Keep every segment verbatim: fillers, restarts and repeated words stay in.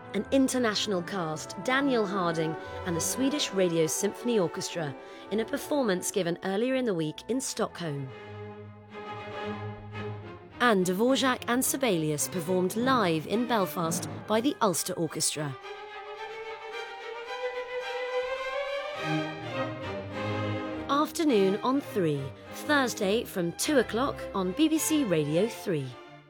An international cast, Daniel Harding and the Swedish Radio Symphony Orchestra in a performance given earlier in the week in Stockholm. And Dvorak and Sibelius performed live in Belfast by the Ulster Orchestra. Afternoon on three, Thursday from two o'clock on B B C Radio three.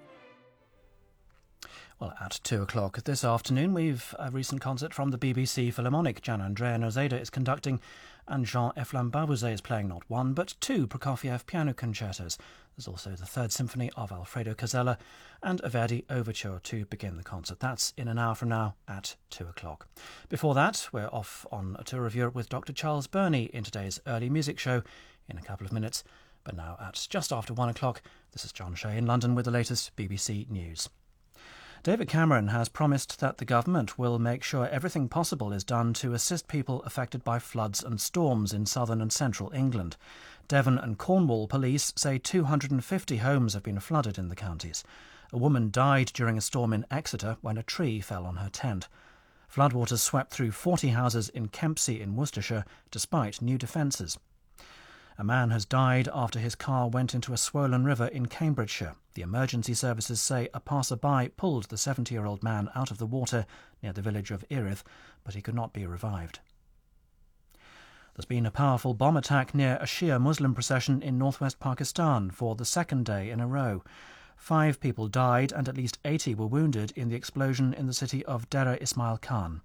Well, at two o'clock this afternoon, we've a recent concert from the B B C Philharmonic. Gian-Andrea Noseda is conducting, and Jean-Eflain Barbouzet is playing not one, but two Prokofiev piano concertos. There's also the Third Symphony of Alfredo Casella and a Verdi overture to begin the concert. That's in an hour from now at two o'clock. Before that, we're off on a tour of Europe with Doctor Charles Burney in today's early music show in a couple of minutes. But now at just after one o'clock, this is John Shea in London with the latest B B C News. David Cameron has promised that the government will make sure everything possible is done to assist people affected by floods and storms in southern and central England. Devon and Cornwall police say two hundred fifty homes have been flooded in the counties. A woman died during a storm in Exeter when a tree fell on her tent. Floodwaters swept through forty houses in Kempsey in Worcestershire, despite new defences. A man has died after his car went into a swollen river in Cambridgeshire. The emergency services say a passer-by pulled the seventy-year-old man out of the water near the village of Erith, but he could not be revived. There's been a powerful bomb attack near a Shia Muslim procession in northwest Pakistan for the second day in a row. Five people died and at least eighty were wounded in the explosion in the city of Dera Ismail Khan.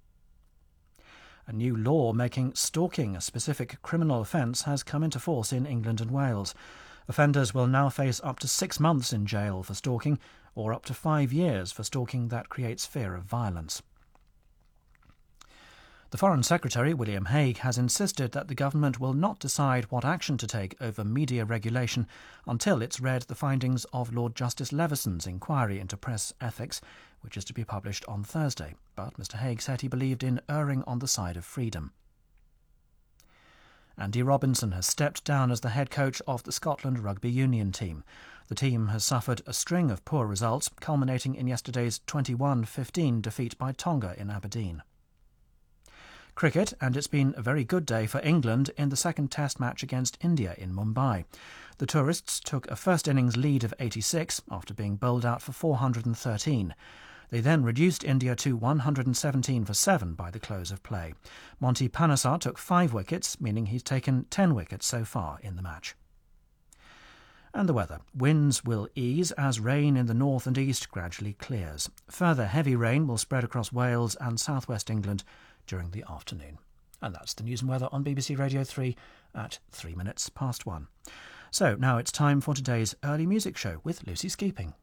A new law making stalking a specific criminal offence has come into force in England and Wales. Offenders will now face up to six months in jail for stalking, or up to five years for stalking that creates fear of violence. The Foreign Secretary, William Hague, has insisted that the government will not decide what action to take over media regulation until it's read the findings of Lord Justice Leveson's inquiry into press ethics, which is to be published on Thursday. But Mr Hague said he believed in erring on the side of freedom. Andy Robinson has stepped down as the head coach of the Scotland Rugby Union team. The team has suffered a string of poor results, culminating in yesterday's twenty-one fifteen defeat by Tonga in Aberdeen. Cricket, and it's been a very good day for England in the second Test match against India in Mumbai. The tourists took a first innings lead of eighty-six after being bowled out for four hundred thirteen. They then reduced India to one hundred seventeen for seven by the close of play. Monty Panesar took five wickets, meaning he's taken ten wickets so far in the match. And the weather. Winds will ease as rain in the north and east gradually clears. Further heavy rain will spread across Wales and southwest England during the afternoon. And that's the news and weather on B B C Radio three at three minutes past one. So now it's time for today's early music show with Lucy Skeeping.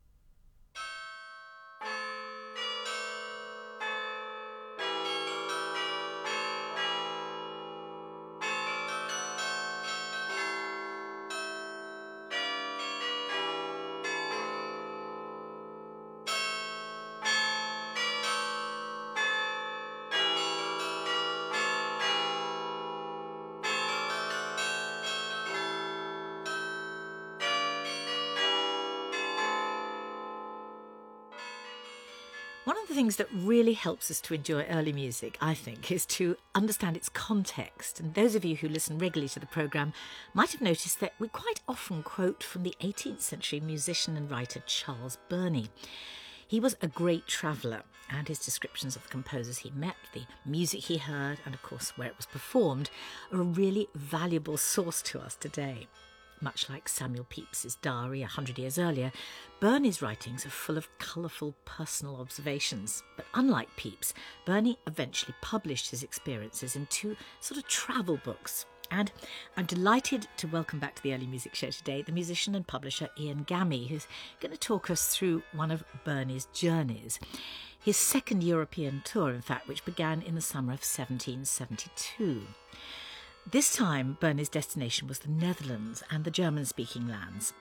One of the things that really helps us to enjoy early music, I think, is to understand its context. And those of you who listen regularly to the programme might have noticed that we quite often quote from the eighteenth century musician and writer Charles Burney. He was a great traveller, and his descriptions of the composers he met, the music he heard, and of course where it was performed, are a really valuable source to us today. Much like Samuel Pepys's diary a hundred years earlier, Burney's writings are full of colourful personal observations. But unlike Pepys, Burney eventually published his experiences in two sort of travel books. And I'm delighted to welcome back to the Early Music Show today the musician and publisher Ian Gammy, who's going to talk us through one of Burney's journeys. His second European tour, in fact, which began in the summer of seventeen seventy-two. This time, Burney's destination was the Netherlands and the German-speaking lands.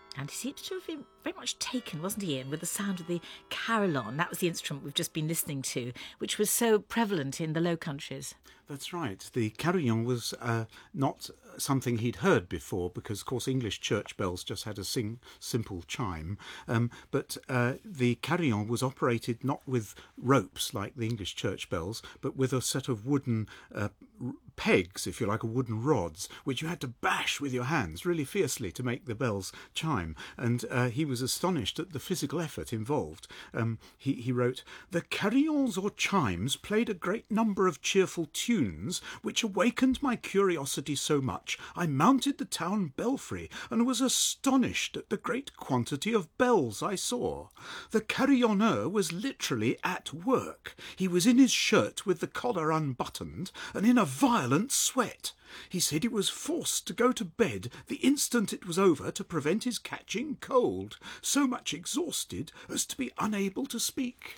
And he seems to have been very much taken, wasn't he, Ian, with the sound of the carillon. That was the instrument we've just been listening to, which was so prevalent in the Low Countries. That's right. The carillon was uh, not something he'd heard before because, of course, English church bells just had a sing- simple chime. Um, but uh, the carillon was operated not with ropes like the English church bells, but with a set of wooden uh, r- pegs, if you like, or wooden rods, which you had to bash with your hands really fiercely to make the bells chime. And uh, he was astonished at the physical effort involved. Um, he, he wrote, "The carillons or chimes played a great number of cheerful tunes, which awakened my curiosity so much, I mounted the town belfry, and was astonished at the great quantity of bells I saw. The carillonneur was literally at work. He was in his shirt with the collar unbuttoned, and in a violent sweat. He said he was forced to go to bed the instant it was over to prevent his catching cold, so much exhausted as to be unable to speak."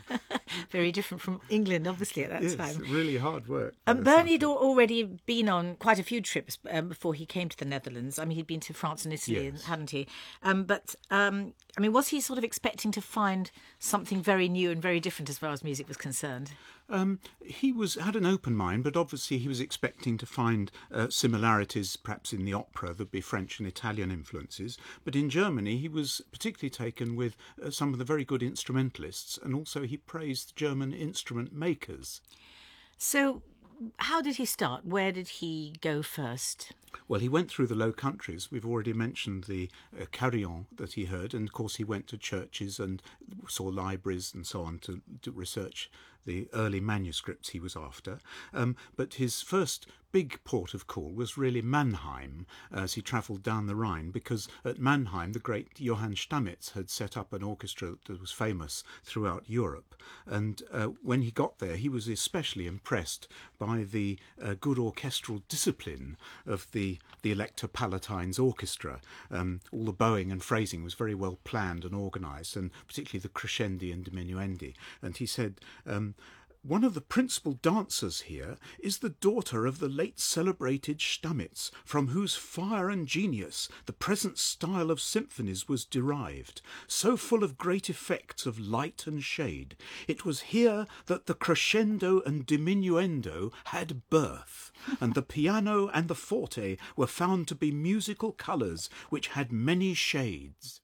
Very different from England, obviously, at that Yes, time. really hard work. Um, Bernie had al- already been on quite a few trips um, before he came to the Netherlands. I mean, he'd been to France and Italy, Yes. hadn't he? Um, but, um, I mean, was he sort of expecting to find something very new and very different as far as music was concerned? Um, he was had an open mind, but obviously he was expecting to find uh, similarities, perhaps in the opera. There'd be French and Italian influences. But in Germany, he was particularly taken with uh, some of the very good instrumentalists, and also he praised German instrument makers. So, how did he start? Where did he go first? Well, he went through the Low Countries. We've already mentioned the uh, carillon that he heard, and of course he went to churches and saw libraries and so on to, to research the early manuscripts he was after. Um, but his first big port of call was really Mannheim as he travelled down the Rhine, because at Mannheim the great Johann Stamitz had set up an orchestra that was famous throughout Europe. And uh, when he got there, he was especially impressed by the uh, good orchestral discipline of the, the Elector Palatine's orchestra. Um, all the bowing and phrasing was very well planned and organised, and particularly the crescendi and diminuendi. And he said, um, "One of the principal dancers here is the daughter of the late celebrated Stamitz, from whose fire and genius the present style of symphonies was derived, so full of great effects of light and shade. It was here that the crescendo and diminuendo had birth, and the piano and the forte were found to be musical colours which had many shades."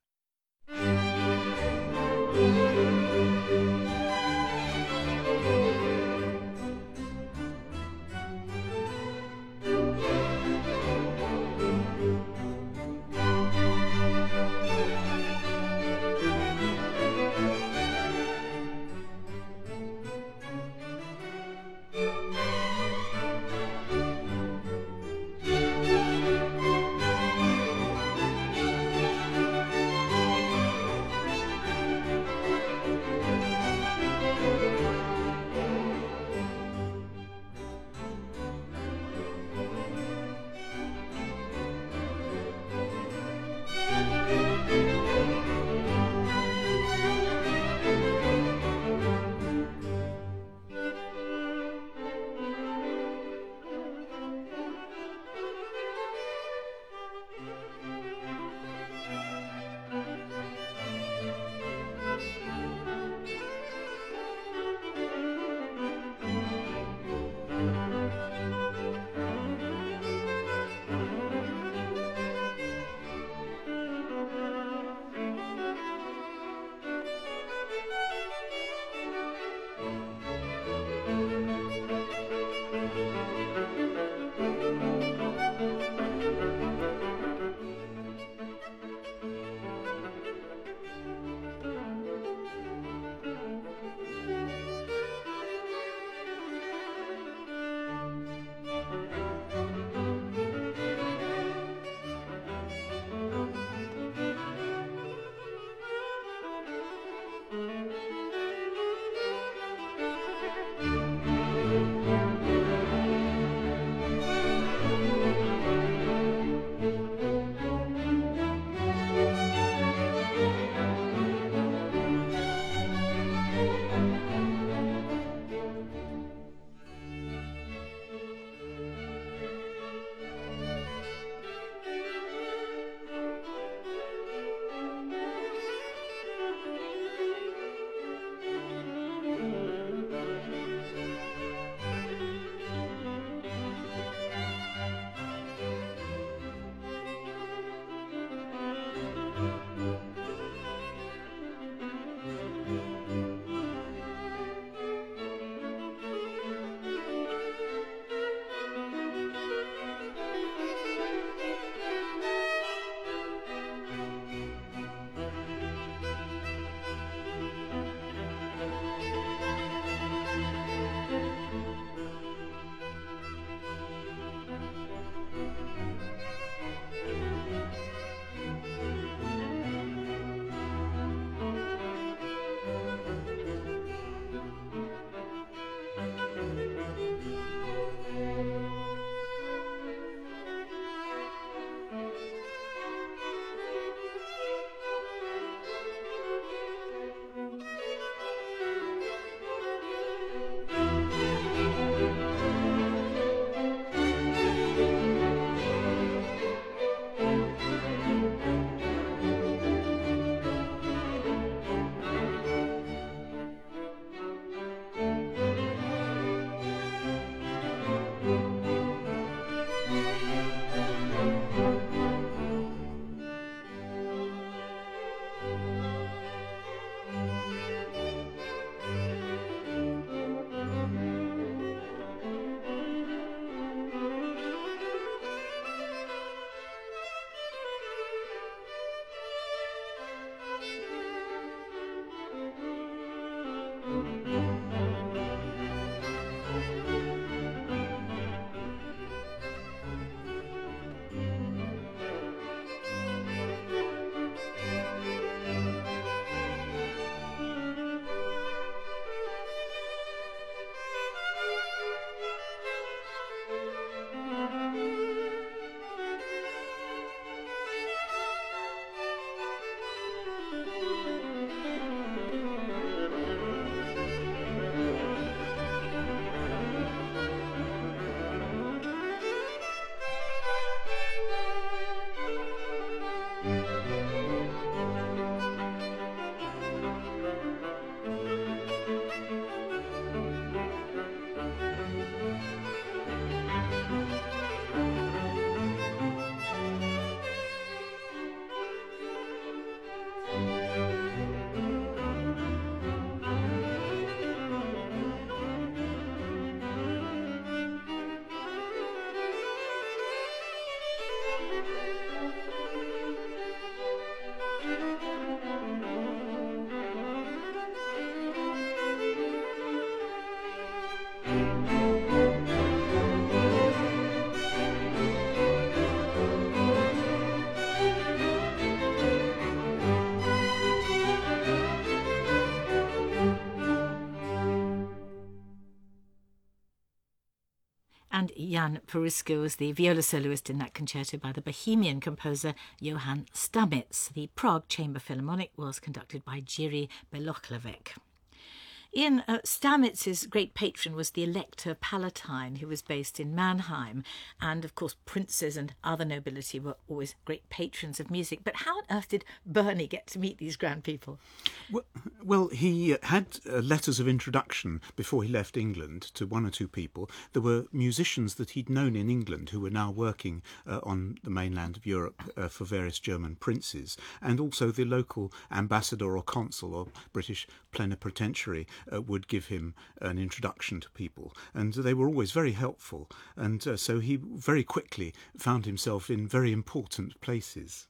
And Jan Perusko was the viola soloist in that concerto by the Bohemian composer Johann Stamitz. The Prague Chamber Philharmonic was conducted by Jiří Belohlavek. Ian, uh, Stamitz's great patron was the Elector Palatine, who was based in Mannheim. And, of course, princes and other nobility were always great patrons of music. But how on earth did Bernie get to meet these grand people? Well, well he had uh, letters of introduction before he left England to one or two people. There were musicians that he'd known in England who were now working uh, on the mainland of Europe uh, for various German princes, and also the local ambassador or consul or British plenipotentiary Uh, would give him an introduction to people, and they were always very helpful, and uh, so he very quickly found himself in very important places.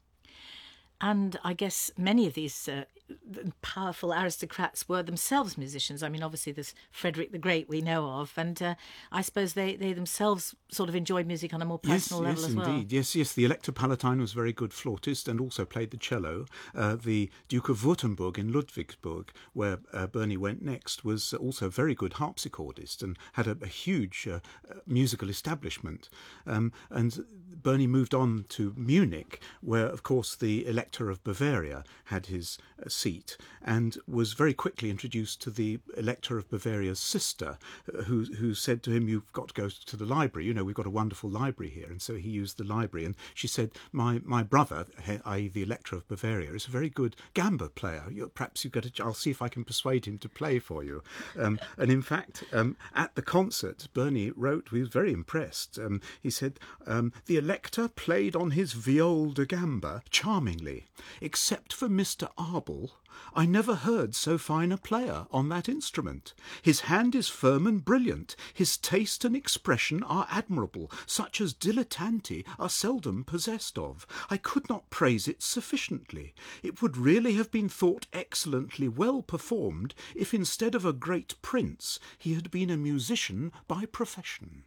And I guess many of these uh, powerful aristocrats were themselves musicians. I mean, obviously there's Frederick the Great we know of, and uh, I suppose they, they themselves sort of enjoyed music on a more personal yes, level yes, as well. Indeed. Yes, yes, the Elector Palatine was a very good flautist and also played the cello. Uh, the Duke of Württemberg in Ludwigsburg, where uh, Bernie went next, was also a very good harpsichordist and had a, a huge uh, musical establishment. Um, and Bernie moved on to Munich, where, of course, the Elector of Bavaria had his uh, seat, and was very quickly introduced to the Elector of Bavaria's sister, uh, who who said to him, "You've got to go to the library. You know, we've got a wonderful library here." And so he used the library, and she said, "My my brother, that is the Elector of Bavaria, is a very good gamba player. You, perhaps you get a, I'll see if I can persuade him to play for you." Um, and in fact, um, at the concert, Bernie wrote, he was very impressed. Um, he said, um, "The Elector played on his viol de gamba charmingly. Except for Mister Abel, I never heard so fine a player on that instrument. His hand is firm and brilliant. His taste and expression are admirable, such as dilettanti are seldom possessed of. I could not praise it sufficiently. It would really have been thought excellently well performed if instead of a great prince he had been a musician by profession."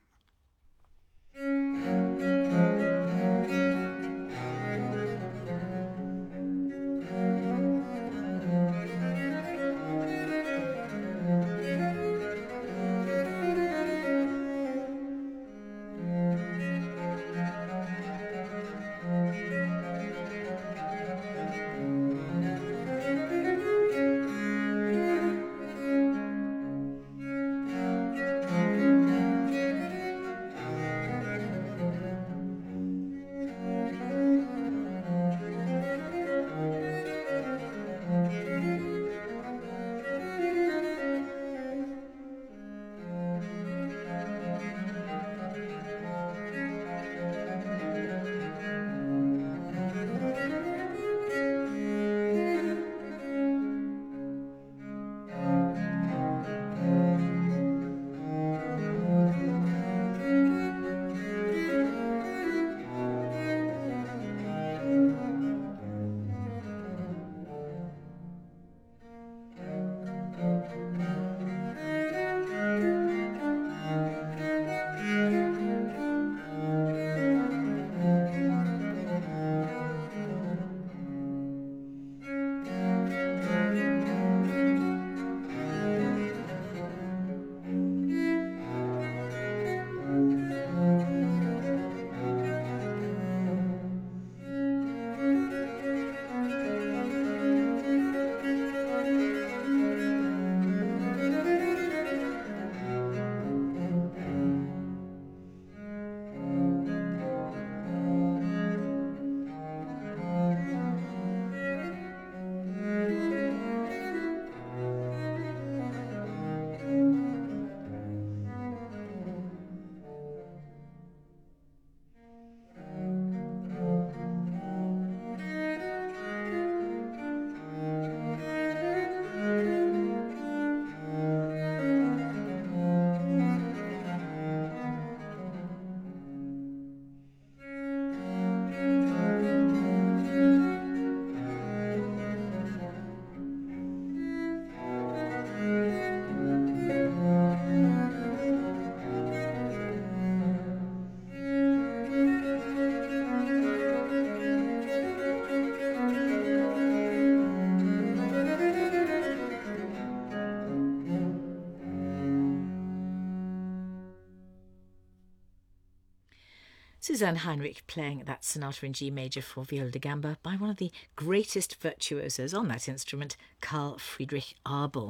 Suzanne Heinrich playing that sonata in G major for viola da gamba by one of the greatest virtuosos on that instrument, Carl Friedrich Abel.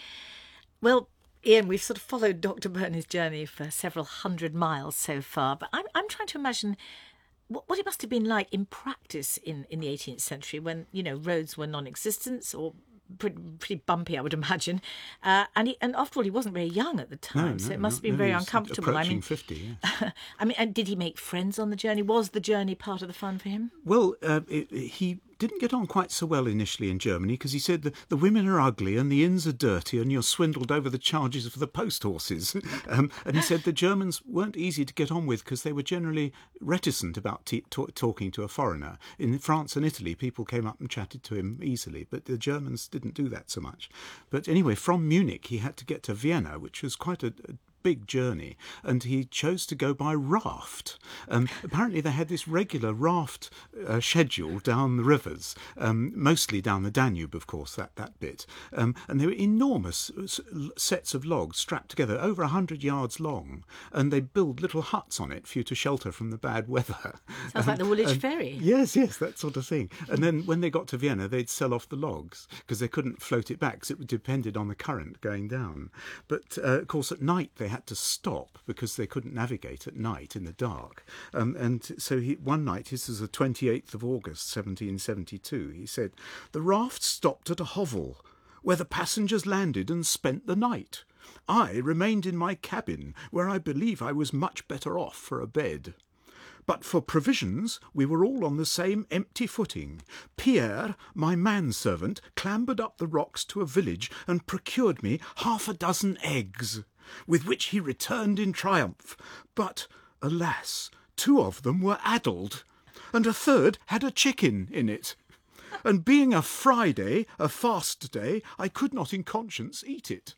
Well, Ian, we've sort of followed Doctor Burney's journey for several hundred miles so far, but I'm, I'm trying to imagine what, what it must have been like in practice in, in the eighteenth century when, you know, roads were non-existent or pretty, pretty bumpy, I would imagine. Uh, and he, and after all, he wasn't very young at the time, No, no, so it must no, have been no, very he was uncomfortable. I approaching mean, fifty, yeah. I mean, and did he make friends on the journey? Was the journey part of the fun for him? Well, uh, it, it- he didn't get on quite so well initially in Germany because he said the, the women are ugly and the inns are dirty and you're swindled over the charges for the post horses. um, and he said the Germans weren't easy to get on with because they were generally reticent about t- t- talking to a foreigner. In France and Italy, people came up and chatted to him easily, but the Germans didn't do that so much. But anyway, from Munich, he had to get to Vienna, which was quite a, a big journey, and he chose to go by raft. Um, apparently they had this regular raft uh, schedule down the rivers, um, mostly down the Danube, of course, that, that bit. Um, and they were enormous s- sets of logs strapped together, over a hundred yards long, and they build little huts on it for you to shelter from the bad weather. Sounds like the Woolwich Ferry. Yes, yes, that sort of thing. And then when they got to Vienna, they'd sell off the logs because they couldn't float it back because it depended on the current going down. But, uh, of course, at night they had to stop because they couldn't navigate at night in the dark. Um, and so he, one night, this is the twenty-eighth of August, seventeen seventy-two, he said, "The raft stopped at a hovel where the passengers landed and spent the night. I remained in my cabin, where I believe I was much better off for a bed. But for provisions, we were all on the same empty footing. Pierre, my manservant, clambered up the rocks to a village and procured me half a dozen eggs, with which he returned in triumph. But, alas, two of them were addled, and a third had a chicken in it. And being a Friday, a fast day, I could not in conscience eat it."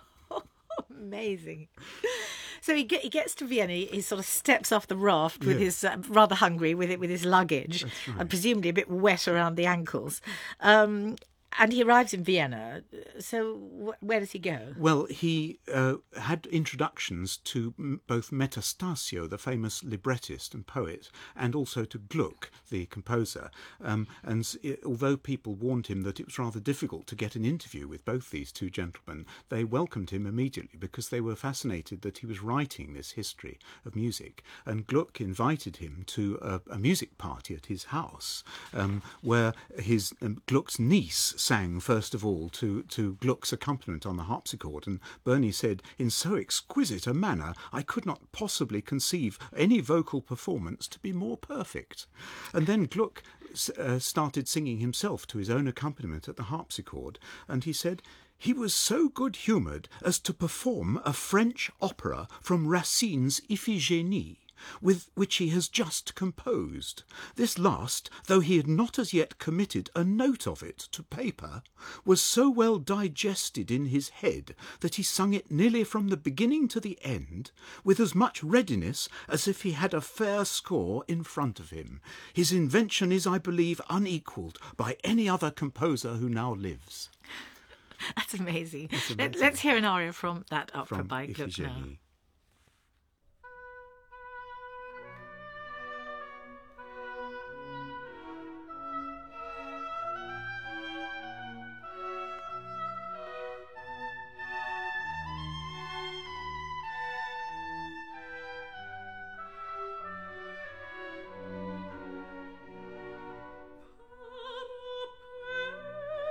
Amazing. So he, get, he gets to Vienna, he sort of steps off the raft with Yeah. his, uh, rather hungry, with it with his luggage, and presumably a bit wet around the ankles. Um, and he arrives in Vienna. So wh- where does he go? Well, he uh, had introductions to m- both Metastasio, the famous librettist and poet, and also to Gluck, the composer. Um, and s- it, although people warned him that it was rather difficult to get an interview with both these two gentlemen, they welcomed him immediately because they were fascinated that he was writing this history of music. And Gluck invited him to a, a music party at his house, um, where his um, Gluck's niece sang first of all to, to Gluck's accompaniment on the harpsichord, and Burney said, "In so exquisite a manner, I could not possibly conceive any vocal performance to be more perfect." And then Gluck uh, started singing himself to his own accompaniment at the harpsichord, and he said, "He was so good-humoured as to perform a French opera from Racine's Iphigénie, with which he has just composed. This last, though he had not as yet committed a note of it to paper, was so well digested in his head that he sung it nearly from the beginning to the end, with as much readiness as if he had a fair score in front of him. His invention is, I believe, unequalled by any other composer who now lives." That's amazing. That's Let, amazing. let's hear an aria from that opera From by Gluck now. Iphigénie.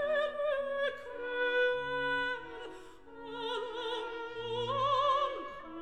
Para per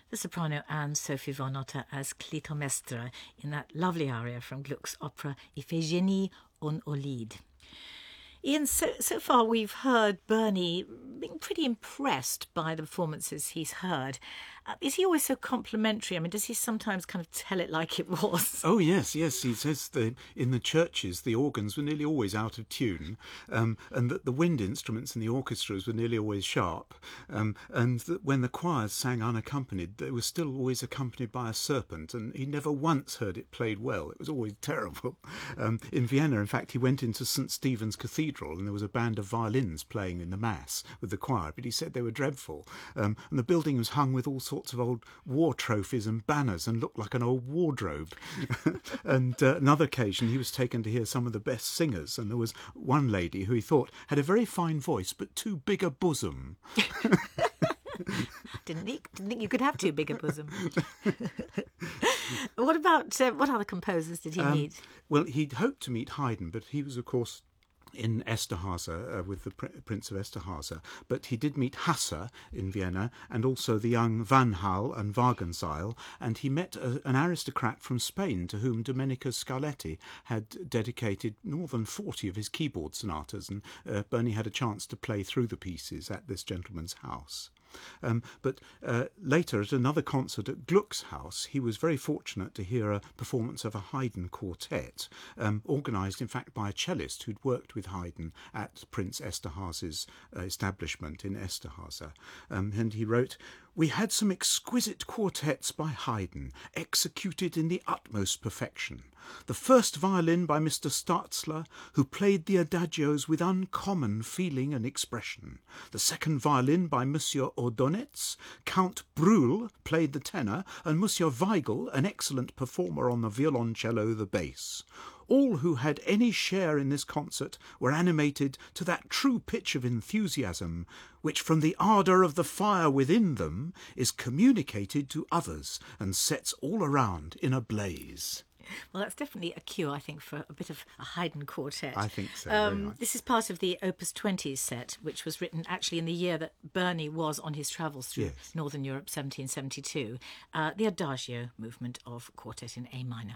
the soprano Anne-Sophie von Otter as Clytemnestra in that lovely aria from Gluck's opera Iphigénie en Aulide. Ian, so, so far we've heard Bernie being pretty impressed by the performances he's heard. Uh, is he always so complimentary? I mean, does he sometimes kind of tell it like it was? Oh, yes, yes. He says that in the churches the organs were nearly always out of tune, um, and that the wind instruments in the orchestras were nearly always sharp, um, and that when the choirs sang unaccompanied, they were still always accompanied by a serpent, and he never once heard it played well. It was always terrible. Um, in Vienna, in fact, he went into Saint Stephen's Cathedral, and there was a band of violins playing in the Mass with the choir, but he said they were dreadful. Um, and the building was hung with all sorts of old war trophies and banners and looked like an old wardrobe. And uh, another occasion he was taken to hear some of the best singers, and there was one lady who he thought had a very fine voice but too big a bosom. Didn't think, didn't think you could have too big a bosom. What about, uh, what other composers did he Um, meet? Well, he'd hoped to meet Haydn, but he was, of course, in Esterházy uh, with the Pr- Prince of Esterházy, but he did meet Hasse in Vienna, and also the young Van Hal and Wagenseil, and he met a, an aristocrat from Spain to whom Domenico Scarletti had dedicated more than forty of his keyboard sonatas, and uh, Bernie had a chance to play through the pieces at this gentleman's house. Um, but uh, later, at another concert at Gluck's house, he was very fortunate to hear a performance of a Haydn quartet, um, organised, in fact, by a cellist who'd worked with Haydn at Prince Esterházy's uh, establishment in Esterházy. Um, and he wrote, "We had some exquisite quartets by Haydn, executed in the utmost perfection. The first violin by Mister Startzler, who played the adagios with uncommon feeling and expression. The second violin by Monsieur Ordonez. Count Brühl played the tenor, and Monsieur Weigel, an excellent performer on the violoncello, the bass. All who had any share in this concert were animated to that true pitch of enthusiasm which from the ardour of the fire within them is communicated to others and sets all around in a blaze." Well, that's definitely a cue, I think, for a bit of a Haydn quartet. I think so, very Um, much. this is part of the Opus twenty set, which was written actually in the year that Bernie was on his travels through Yes. Northern Europe, seventeen seventy-two, uh, the Adagio movement of Quartet in A minor.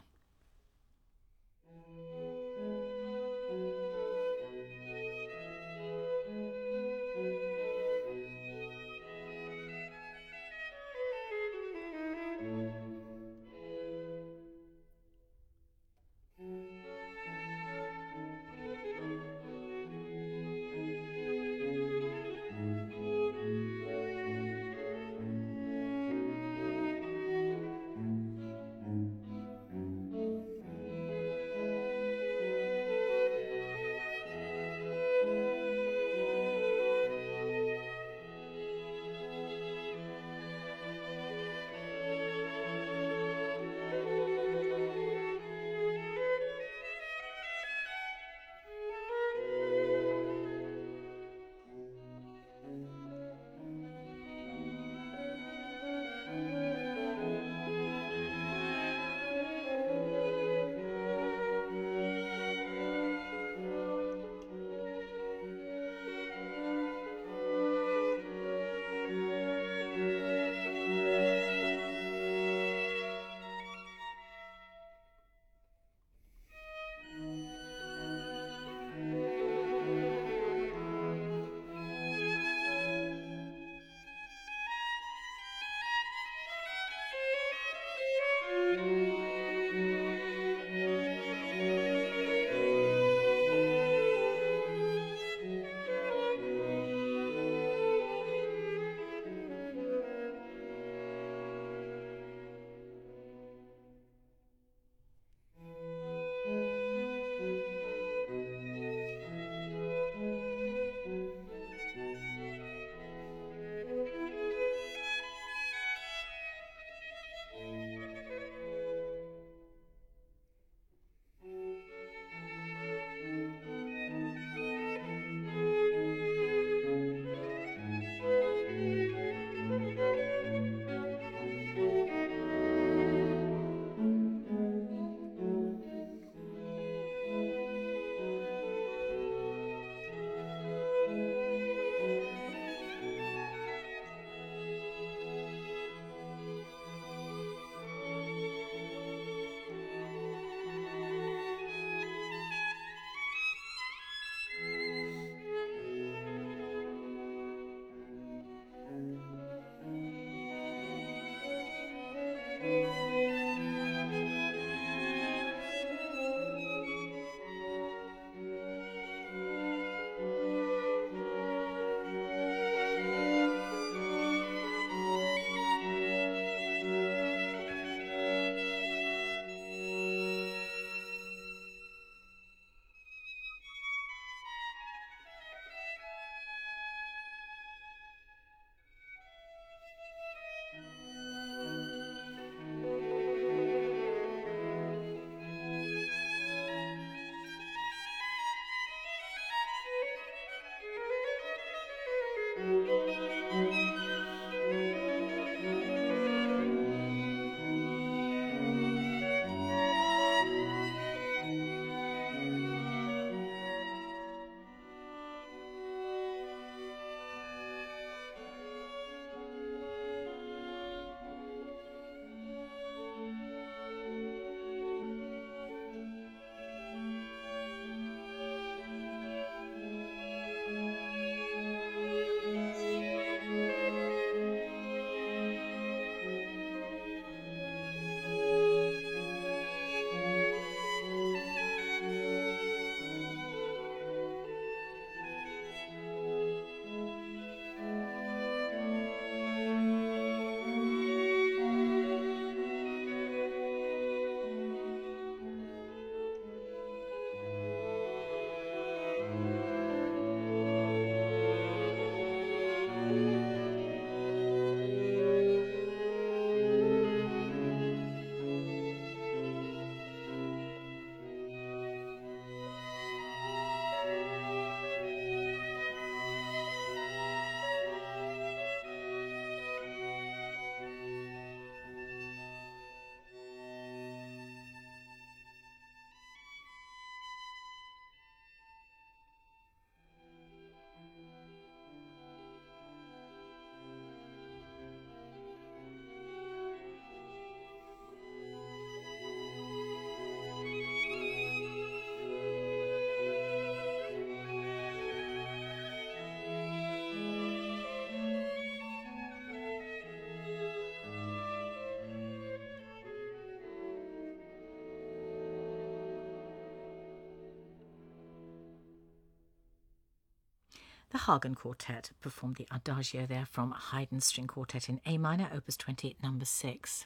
The Hagen Quartet performed the Adagio there from Haydn's String Quartet in A minor, Opus twenty, number six.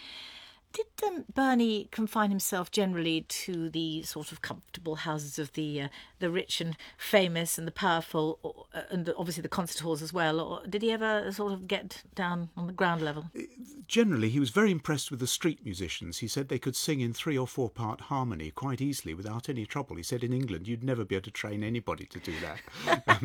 Did um, Bernie confine himself generally to the sort of comfortable houses of the uh, the rich and famous and the powerful, or, uh, and obviously the concert halls as well, or did he ever sort of get down on the ground level? Generally, he was very impressed with the street musicians. He said they could sing in three or four part harmony quite easily without any trouble. He said in England you'd never be able to train anybody to do that.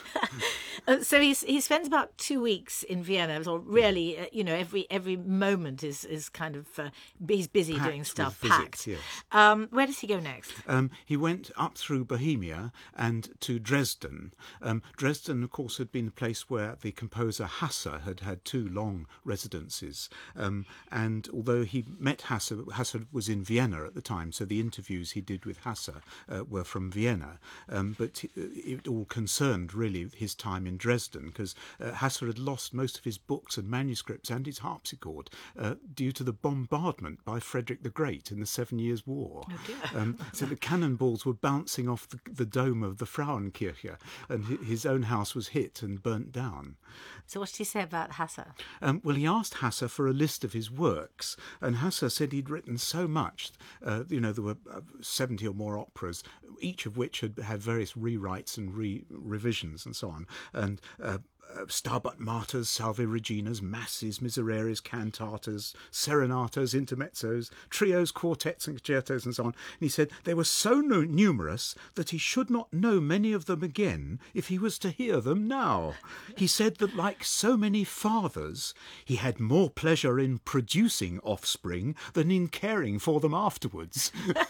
Uh, so he's, he spends about two weeks in Vienna, or really, uh, you know, every every moment is, is kind of, uh, he's busy Packed doing stuff, with packed. visits, yes. Um, where does he go next? Um, he went up through Bohemia and to Dresden. Um, Dresden, of course, had been a place where the composer Hasse had had two long residences. Um, and although he met Hasse, Hasse was in Vienna at the time, so the interviews he did with Hasse uh, were from Vienna. Um, but it all concerned, really, his time in Dresden, because uh, Hasse had lost most of his books and manuscripts and his harpsichord uh, due to the bombardment by Frederick the Great in the Seven Years' War. Oh dear. Um, so the cannonballs were bouncing off the, the dome of the Frauenkirche, and his own house was hit and burnt down. So what did he say about Hasse? Um, well, he asked Hasse for a list of his works, and Hasse said he'd written so much. Uh, you know, there were seventy or more operas, each of which had had various rewrites and re- revisions and so on. And uh, Uh, Stabat Maters, Salve Reginas, Masses, Misereres, Cantatas, Serenatas, Intermezzos, Trios, Quartets and Concertos and so on. And he said they were so no- numerous that he should not know many of them again if he was to hear them now. He said that like so many fathers, he had more pleasure in producing offspring than in caring for them afterwards.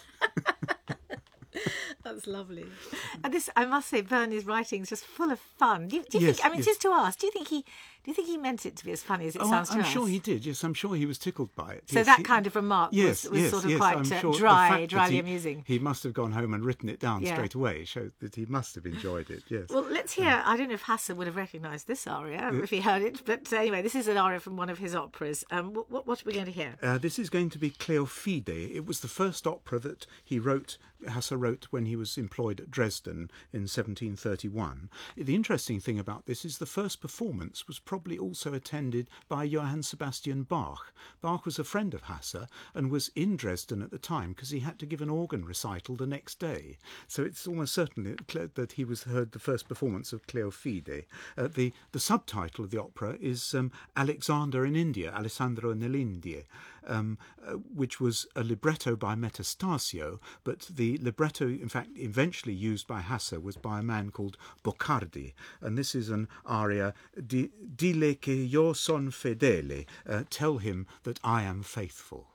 That's lovely. And this, I must say, Bernie's writing is just full of fun. Do you, do you Yes, think? I mean, yes. just to ask, do you think he, do you think he meant it to be as funny as it Oh, sounds I'm to us? sure he did. Yes, I'm sure he was tickled by it. So Yes, that he- kind of remark yes, was, was yes, sort of yes, quite I'm uh, sure the dry, fact that dryly he, amusing. He must have gone home and written it down Yeah. straight away. Showed that he must have enjoyed it. Yes. Well, let's hear. I don't know if Hasse would have recognised this aria if he heard it, but uh, anyway, this is an aria from one of his operas. Um, what, what are we going to hear? Uh, this is going to be Cleofide. It was the first opera that he wrote, Hasse wrote when he was employed at Dresden in seventeen thirty-one. The interesting thing about this is the first performance was probably also attended by Johann Sebastian Bach. Bach was a friend of Hasse and was in Dresden at the time because he had to give an organ recital the next day. So it's almost certainly that he was heard the first performance of Cleofide. Uh, the, the subtitle of the opera is um, Alexander in India, Alessandro nell'Indie, um, uh, which was a libretto by Metastasio, but the libretto, in fact, eventually used by Hasse was by a man called Boccardi, and this is an aria, Di, Dile che io son fedele, uh, tell him that I am faithful.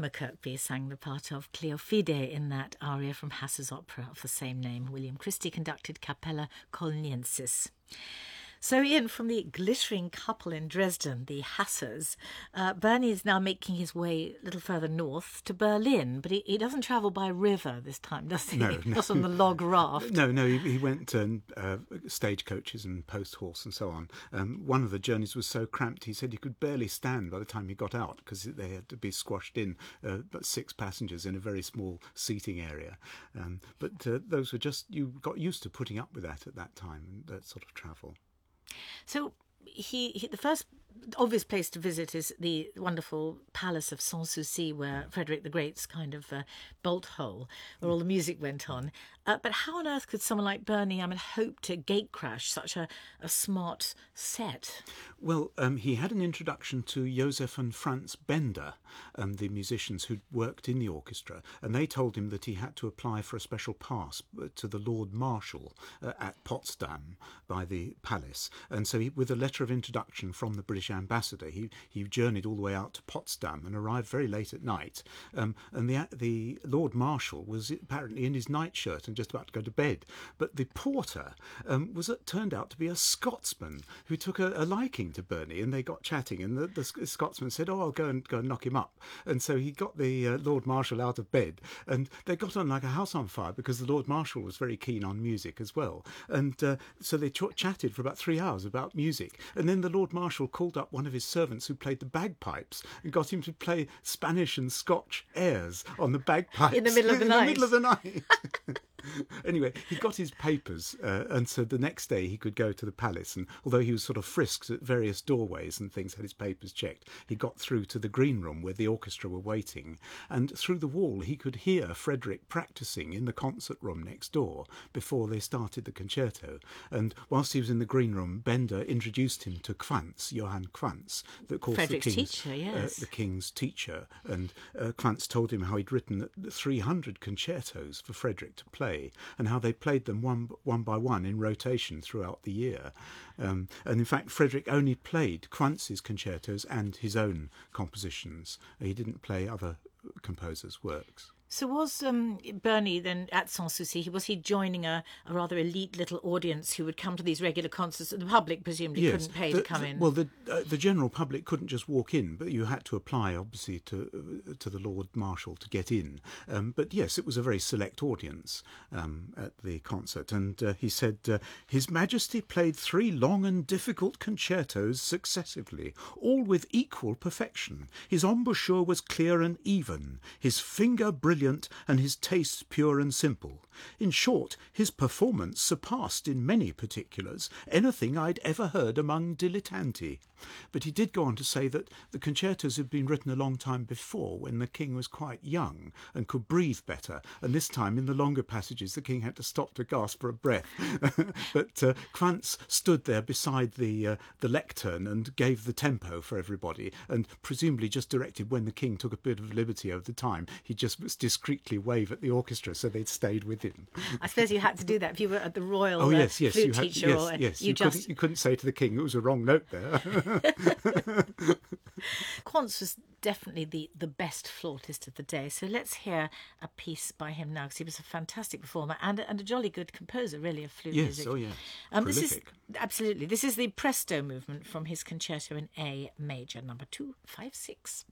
Emma Kirkby sang the part of Cleofide in that aria from Hasse's opera of the same name. William Christie conducted Capella Colniensis. So, Ian, from the glittering couple in Dresden, the Hassers, uh, Bernie is now making his way a little further north to Berlin, but he, he doesn't travel by river this time, does he? No, no. Not on the log raft. No, no, he, he went um, uh, stagecoaches and post horse and so on. Um, one of the journeys was so cramped, he said he could barely stand by the time he got out because they had to be squashed in, uh, but six passengers in a very small seating area. Um, but uh, those were just, you got used to putting up with that at that time, that sort of travel. So he, he the first obvious place to visit is the wonderful palace of Sans Souci, where Frederick the Great's kind of uh, bolt hole, where all the music went on. Uh, but how on earth could someone like Bernie, I mean, hope to gate crash such a, a smart set? Well, um, he had an introduction to Joseph and Franz Bender, um, the musicians who'd worked in the orchestra, and they told him that he had to apply for a special pass to the Lord Marshal uh, at Potsdam by the palace. And so he, with a letter of introduction from the British ambassador, he, he journeyed all the way out to Potsdam and arrived very late at night. Um, and the, the Lord Marshal was apparently in his nightshirt and just about to go to bed. But the porter um, was turned out to be a Scotsman who took a, a liking to Bernie, and they got chatting, and the, the Scotsman said, oh, I'll go and go and knock him up. And so he got the uh, Lord Marshal out of bed, and they got on like a house on fire because the Lord Marshal was very keen on music as well. And uh, so they ch- chatted for about three hours about music. And then the Lord Marshal called up one of his servants who played the bagpipes and got him to play Spanish and Scotch airs on the bagpipes. In the middle of the in night. In the middle of the night. Anyway, he got his papers, uh, and so the next day he could go to the palace, and although he was sort of frisked at various doorways and things, had his papers checked, he got through to the green room where the orchestra were waiting, and through the wall he could hear Frederick practising in the concert room next door before they started the concerto. And whilst he was in the green room, Bender introduced him to Quantz, Johann Quantz, the, of course, Frederick's the king's teacher, yes. uh, the king's teacher, and uh, Quantz told him how he'd written three hundred concertos for Frederick to play, and how they played them one one by one in rotation throughout the year. Um, and in fact, Frederick only played Quantz's concertos and his own compositions. He didn't play other composers' works. So was um, Bernie then at Sans Souci, was he joining a, a rather elite little audience who would come to these regular concerts? The public presumably Yes, couldn't pay the, to come the, in. Well, the uh, the general public couldn't just walk in, but you had to apply, obviously, to uh, to the Lord Marshal to get in. Um, but yes, it was a very select audience um, at the concert. And uh, he said, uh, His Majesty played three long and difficult concertos successively, all with equal perfection. His embouchure was clear and even, his finger brilliant, and his taste pure and simple. In short, his performance surpassed in many particulars anything I'd ever heard among dilettanti. But he did go on to say that the concertos had been written a long time before, when the king was quite young and could breathe better, and this time in the longer passages the king had to stop to gasp for a breath. But uh, Quantz stood there beside the uh, the lectern and gave the tempo for everybody, and presumably just directed when the king took a bit of liberty over the time, he'd just discreetly wave at the orchestra so they'd stayed with him. I suppose you had to do that if you were at the royal oh, yes, uh, yes, flute you had, teacher. yes, or yes. You, You, just... couldn't, you couldn't say to the king it was a wrong note there. Quantz was definitely the, the best flautist of the day. So let's hear a piece by him now, because he was a fantastic performer and, and a jolly good composer, really, of flute yes, music. oh yes, Um, this prolific. is absolutely. This is the Presto movement from his concerto in A major, number two five six.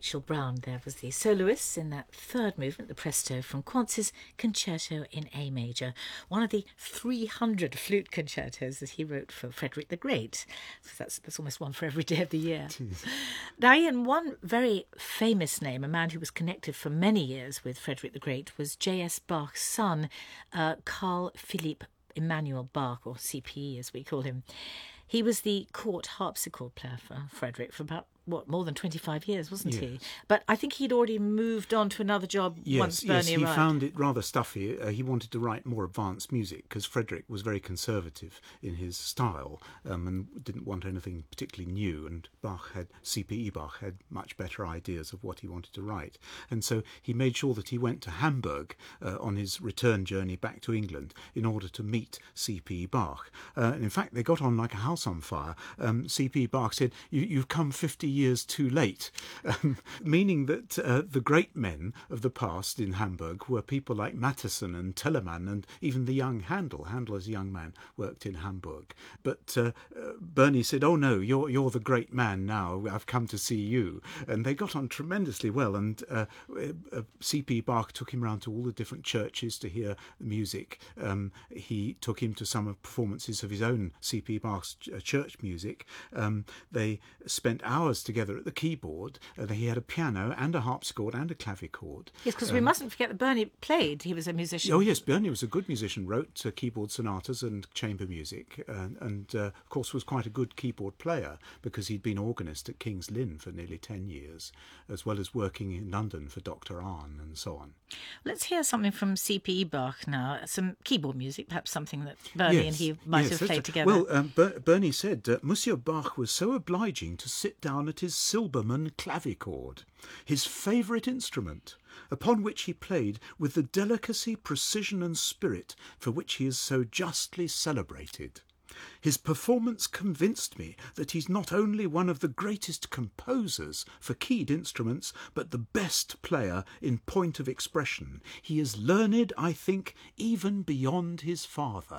Rachel Brown there was the soloist in that third movement, the Presto, from Quantz's Concerto in A major, one of the three hundred flute concertos that he wrote for Frederick the Great. So that's, that's almost one for every day of the year. Now, Ian, one very famous name, a man who was connected for many years with Frederick the Great, was J S Bach's son, uh, Carl Philipp Emanuel Bach, or C P E as we call him. He was the court harpsichord player for Frederick for about, what, more than twenty-five years, wasn't yes. he? But I think he'd already moved on to another job yes, once Bernie yes, he arrived. found it rather stuffy. Uh, he wanted to write more advanced music because Frederick was very conservative in his style um, and didn't want anything particularly new. And Bach had, C P E Bach had much better ideas of what he wanted to write. And so he made sure that he went to Hamburg uh, on his return journey back to England in order to meet C P E Bach. Uh, and in fact, they got on like a house on fire. Um, C P E Bach said, you, you've come fifty years too late, um, meaning that uh, the great men of the past in Hamburg were people like Mattheson and Telemann and even the young Handel. Handel as a young man worked in Hamburg. But uh, uh, Bernie said, oh no, you're you're the great man now, I've come to see you. And they got on tremendously well, and uh, uh, C P Bach took him round to all the different churches to hear music. Um, he took him to some of performances of his own C P Bach's ch- church music. Um, they spent hours together at the keyboard. Uh, he had a piano and a harpsichord and a clavichord. Yes, because um, we mustn't forget that Bernie played. He was a musician. Oh yes, Bernie was a good musician, wrote uh, keyboard sonatas and chamber music, uh, and uh, of course was quite a good keyboard player because he'd been organist at King's Lynn for nearly ten years, as well as working in London for Doctor Arne and so on. Let's hear something from C P E Bach now, some keyboard music, perhaps something that Bernie Yes, and he might yes, have that's played right. together. Well, um, Ber- Bernie said, uh, Monsieur Bach was so obliging to sit down at his Silbermann clavichord, his favourite instrument, upon which he played with the delicacy, precision and spirit for which he is so justly celebrated. His performance convinced me that he's not only one of the greatest composers for keyed instruments, but the best player in point of expression. He is learned, I think, even beyond his father.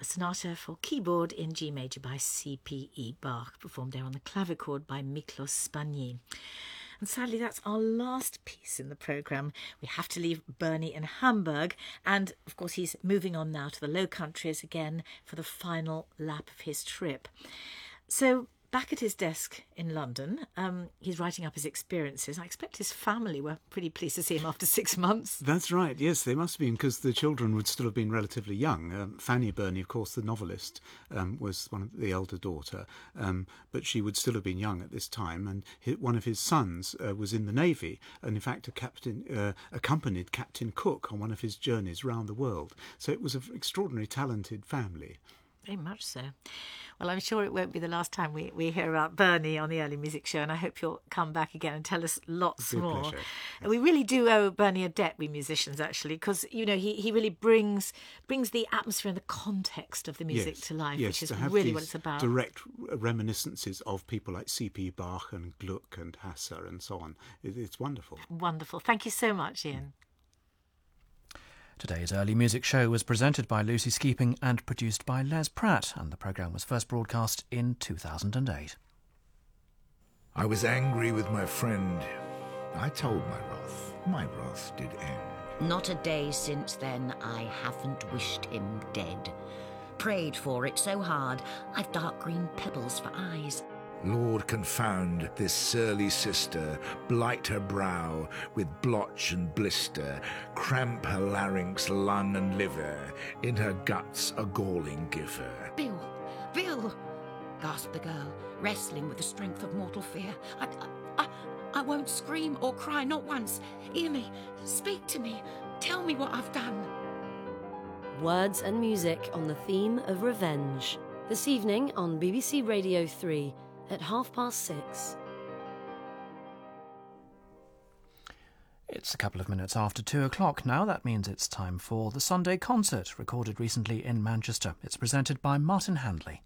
sonata for keyboard in G major by C P E Bach, performed there on the clavichord by Miklos Spagni. And sadly, that's our last piece in the programme. We have to leave Bernie in Hamburg, and of course he's moving on now to the Low Countries again for the final lap of his trip. So back at his desk in London, um, he's writing up his experiences. I expect his family were pretty pleased to see him after six months. That's right, yes, they must have been, because the children would still have been relatively young. Um, Fanny Burney, of course, the novelist, um, was one of the elder daughter, um, but she would still have been young at this time, and his, one of his sons uh, was in the Navy, and in fact a captain uh, accompanied Captain Cook on one of his journeys round the world. So it was an extraordinarily talented family. Very much so. Well, I'm sure it won't be the last time we, we hear about Bernie on the Early Music Show, and I hope you'll come back again and tell us lots It'd be a more. pleasure. We really do owe Bernie a debt, we musicians, actually, because, you know, he, he really brings brings the atmosphere and the context of the music Yes, to life, yes, which is to have really these what it's about. direct reminiscences of people like C P Bach and Gluck and Hasse and so on. It, it's wonderful. Wonderful. Thank you so much, Ian. Today's Early Music Show was presented by Lucy Skeeping and produced by Les Pratt, and the programme was first broadcast in two thousand eight. I was angry with my friend. I told my wrath. My wrath did end. Not a day since then I haven't wished him dead. Prayed for it so hard, I've dark green pebbles for eyes. Lord, confound this surly sister, blight her brow with blotch and blister, cramp her larynx, lung and liver, in her guts a galling give her. Bill! Bill! Gasped the girl, wrestling with the strength of mortal fear. I, I, I, I won't scream or cry, not once. Hear me, speak to me, tell me what I've done. Words and music on the theme of revenge. This evening on B B C Radio three at half past six. It's a couple of minutes after two o'clock now. That means it's time for the Sunday Concert, recorded recently in Manchester. It's presented by Martin Handley.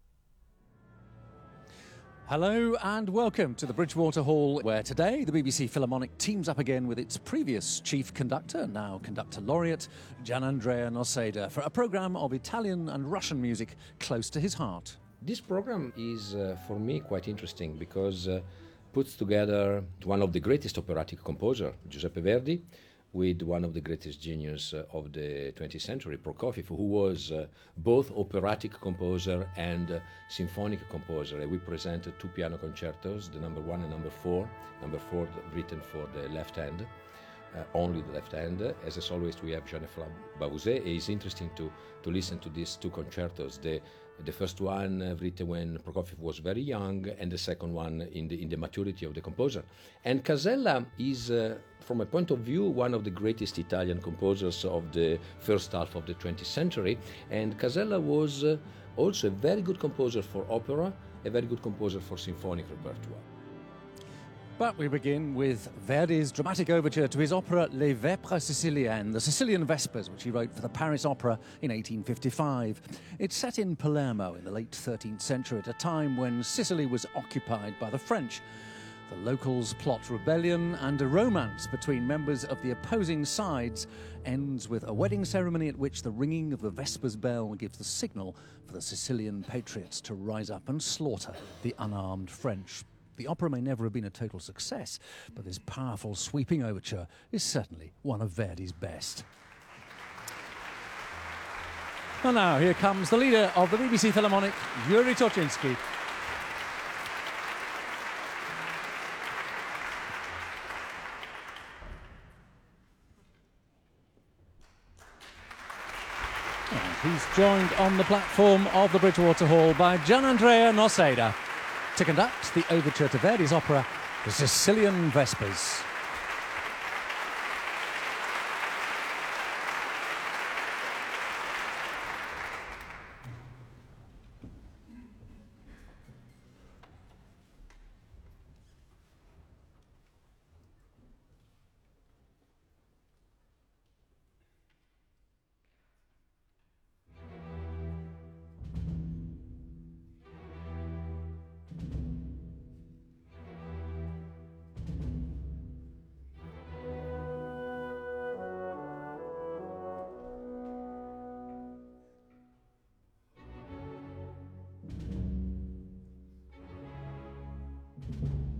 Hello and welcome to the Bridgewater Hall, where today the B B C Philharmonic teams up again with its previous chief conductor, now conductor laureate, Gianandrea Noseda, for a programme of Italian and Russian music close to his heart. This program is, uh, for me, quite interesting because uh, puts together one of the greatest operatic composer, Giuseppe Verdi, with one of the greatest genius uh, of the twentieth century, Prokofiev, who was uh, both operatic composer and uh, symphonic composer. We presented two piano concertos, the number one and number four. Number four written for the left hand, uh, only the left hand. As is always, we have Jean-Eflain Bavouzet. It is interesting to, to listen to these two concertos. The The first one uh, written when Prokofiev was very young, and the second one in the in the maturity of the composer. And Casella is, uh, from a point of view, one of the greatest Italian composers of the first half of the twentieth century. And Casella was uh, also a very good composer for opera, a very good composer for symphonic repertoire. But we begin with Verdi's dramatic overture to his opera Les Vêpres Siciliennes, the Sicilian Vespers, which he wrote for the Paris Opera in eighteen fifty-five. It's set in Palermo in the late thirteenth century, at a time when Sicily was occupied by the French. The locals plot rebellion, and a romance between members of the opposing sides ends with a wedding ceremony at which the ringing of the Vespers bell gives the signal for the Sicilian patriots to rise up and slaughter the unarmed French. The opera may never have been a total success, but this powerful, sweeping overture is certainly one of Verdi's best. And now, here comes the leader of the B B C Philharmonic, Yuri Torchinsky. And he's joined on the platform of the Bridgewater Hall by Gianandrea Noseda to conduct the overture to Verdi's opera, The Sicilian Vespers. you.